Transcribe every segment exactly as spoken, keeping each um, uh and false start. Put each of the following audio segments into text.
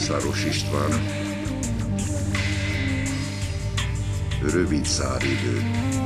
Mészáros István. Rövid záridő.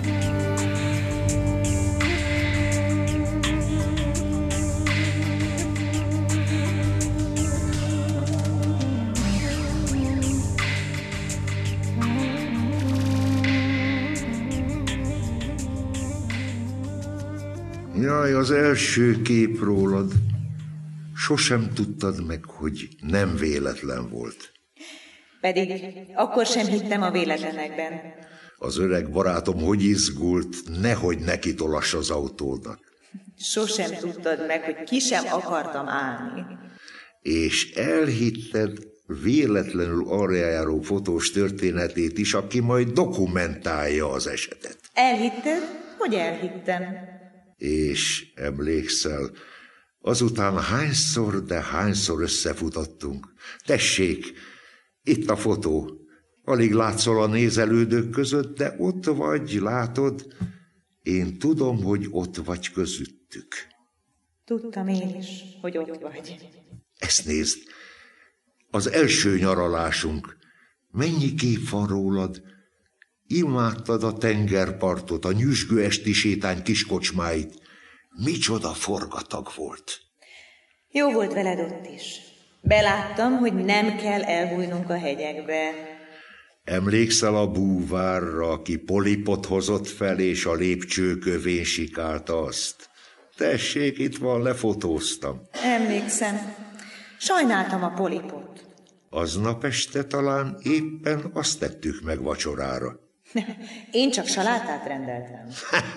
Jaj, az első kép rólad. Sosem tudtad meg, hogy nem véletlen volt. Pedig akkor sem hittem a véletlenekben. Az öreg barátom hogy izgult, nehogy neki tolass az autónak. Sosem tudtad meg, hogy ki sem akartam állni. És elhitted véletlenül arra járó fotós történetét is, aki majd dokumentálja az esetet. Elhitted, hogy elhittem. És emlékszel, azután hányszor, de hányszor összefutottunk. Tessék, itt a fotó. Alig látszol a nézelődők között, de ott vagy, látod? Én tudom, hogy ott vagy közöttük. Tudtam én is, hogy ott vagy. Ezt nézd, az első nyaralásunk. Mennyi kép van rólad? Imádtad a tengerpartot, a nyüzsgő esti sétány kiskocsmáit. Micsoda forgatag volt. Jó volt veled ott is. Beláttam, hogy nem kell elbújnunk a hegyekbe. Emlékszel a búvárra, aki polipot hozott fel, és a lépcsőkövén sikálta azt? Tessék, itt van, lefotóztam. Emlékszem. Sajnáltam a polipot. Aznap este talán éppen azt tettük meg vacsorára. Én csak salátát rendeltem.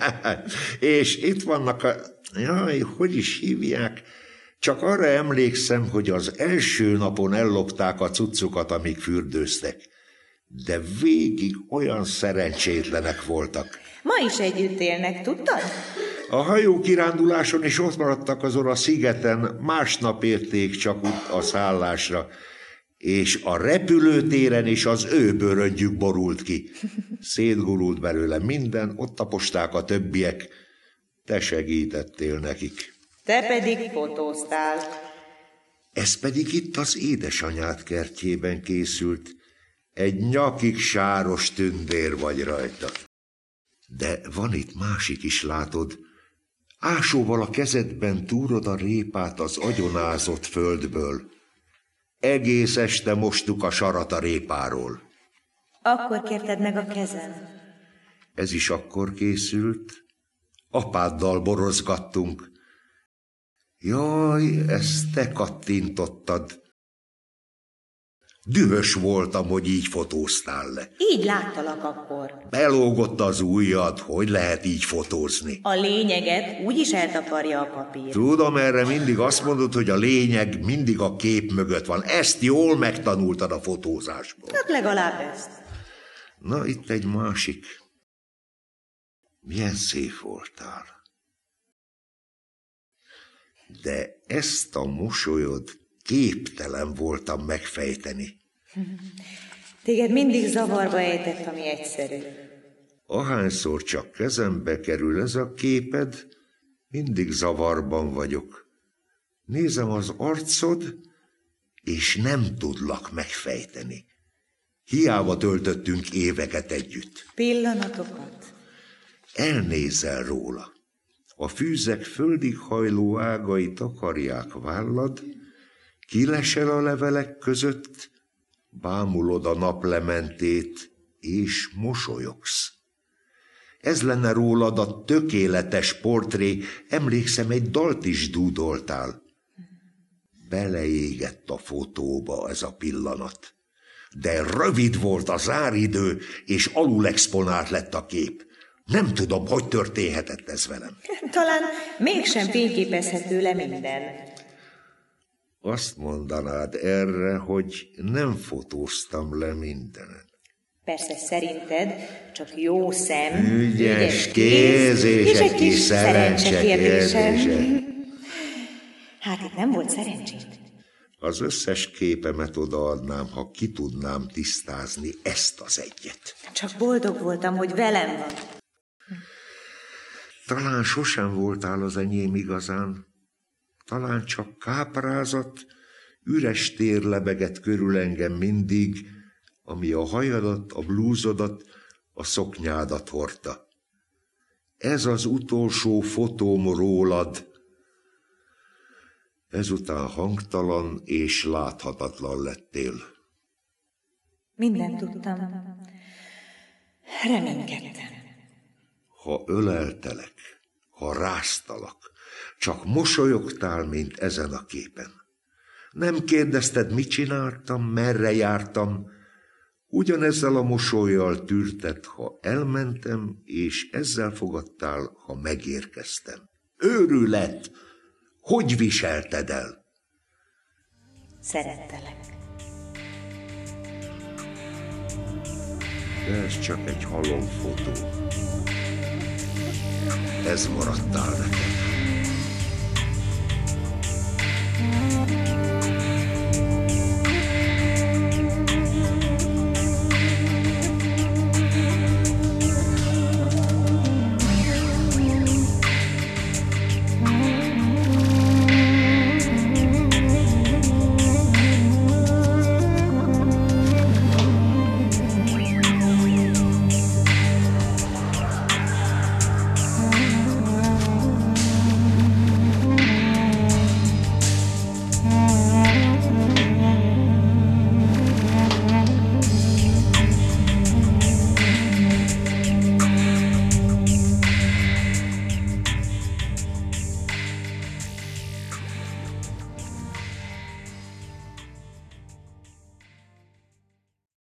És itt vannak a... Jaj, hogy is hívják? Csak arra emlékszem, hogy az első napon ellopták a cuccukat, amíg fürdőztek. De végig olyan szerencsétlenek voltak. Ma is együtt élnek, tudtad? A hajókiránduláson is ott maradtak azon a szigeten, másnap érték csak a szállásra, és a repülőtéren is az ő bőröngyük borult ki. Szétgurult belőle minden, ott taposták a többiek. Te segítettél nekik. Te pedig fotóztál. Ez pedig itt az édesanyád kertjében készült. Egy nyakig sáros tündér vagy rajta. De van itt másik is, látod. Ásóval a kezedben túrod a répát az agyonázott földből. Egész este mostuk a sarat a répáról. Akkor kérted meg a kezem. Ez is akkor készült. Apáddal borozgattunk. Jaj, ezt te kattintottad. Dühös voltam, hogy így fotóztál le. Így láttalak akkor. Belógott az ujjad, hogy lehet így fotózni. A lényeget úgyis eltakarja a papír. Tudom, erre mindig azt mondod, hogy a lényeg mindig a kép mögött van. Ezt jól megtanultad a fotózásból. Hát legalább ezt. Na, itt egy másik. Milyen szép voltál. De ezt a mosolyod képtelen voltam megfejteni. Téged mindig zavarba ejtett, ami egyszerű. Ahányszor csak kezembe kerül ez a képed, mindig zavarban vagyok. Nézem az arcod, és nem tudlak megfejteni. Hiába töltöttünk éveket együtt. Pillanatokat. Elnézel róla. A fűzek földig hajló ágai takarják vállad, kilesel a levelek között, bámulod a naplementét, és mosolyogsz. Ez lenne rólad a tökéletes portré, emlékszem, egy dalt is dúdoltál. Beleégett a fotóba ez a pillanat. De rövid volt a záridő, és alul exponált lett a kép. Nem tudom, hogy történhetett ez velem. Talán mégsem fényképezhető le minden. Azt mondanád erre, hogy nem fotóztam le mindenen. Persze szerinted csak jó szem, ügyes, ügyes kéz, és, és egy kis szerencse kérdése. Hát itt nem volt szerencsét. Az összes képemet odaadnám, ha ki tudnám tisztázni ezt az egyet. Csak boldog voltam, hogy velem van. Talán sosem voltál az enyém igazán. Talán csak káprázat, üres tér lebegett körül engem mindig, ami a hajadat, a blúzodat, a szoknyádat hordta. Ez az utolsó fotóm rólad. Ezután hangtalan és láthatatlan lettél. Mindent tudtam. Reménykedtem. Ha öleltelek, ha ráztalak, csak mosolyogtál, mint ezen a képen. Nem kérdezted, mit csináltam, merre jártam. Ugyanezzel a mosollyal tűrted, ha elmentem, és ezzel fogadtál, ha megérkeztem. Őrület! Hogy viselted el? Szerettelek. De ez csak egy halomfotó. Ez maradtál nekem.